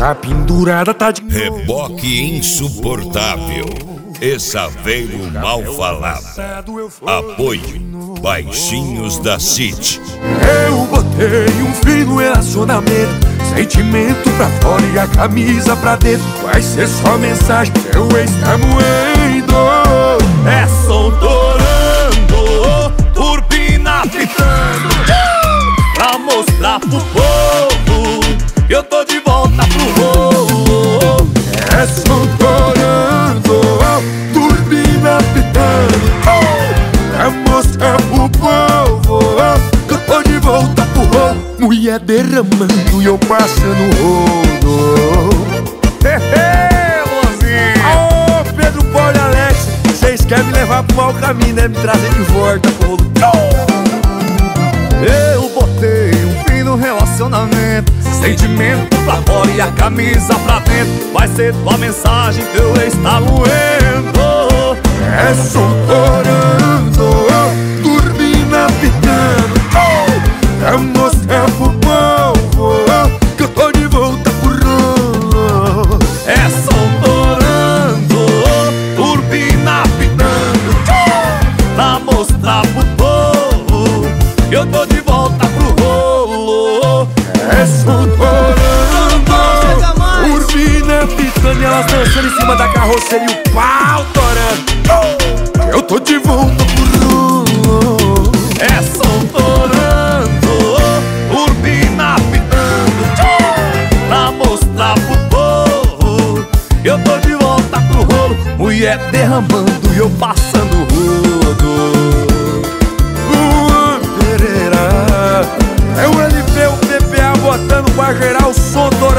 A pendurada tá de Reboque insuportável. Exaveiro mal falado. Apoio Baixinhos da City. Eu botei um fim no relacionamento, sentimento pra fora e a camisa pra dentro. Vai ser só mensagem, seu ex tá moendo. É som torando, turbina pitando, pra mostrar pro povo que eu tô de volta pro rolo. É som torando, turbina pitando, pra mostrar pro povo que eu tô de volta pro rolo. Mulher derramando e eu passando rolo. Ô Pedro, Paulo e Alex, vocês querem me levar pro mau caminho, né? Me trazer de volta pro rolo. Eu botei um fim no relacionamento, sentimento pra fora e a camisa pra dentro. Vai ser tua mensagem, teu ex tá moendo. É som torando, turbina pitando, pra mostrar pro povo que eu tô de volta pro rolo. É som torando, turbina pitando, pra mostrar pro povo que eu tô de volta pro rolo. É som torando, turbina pitando e elas dançando em cima da carroceria e o pau torando. Eu tô de volta pro rolo. É som torando, turbina pitando, pra mostrar pro povo que eu tô de volta pro rolo. Mulher derramando e eu passando rodo. Pereira, é o LP, o PPA botando pra gerar o som do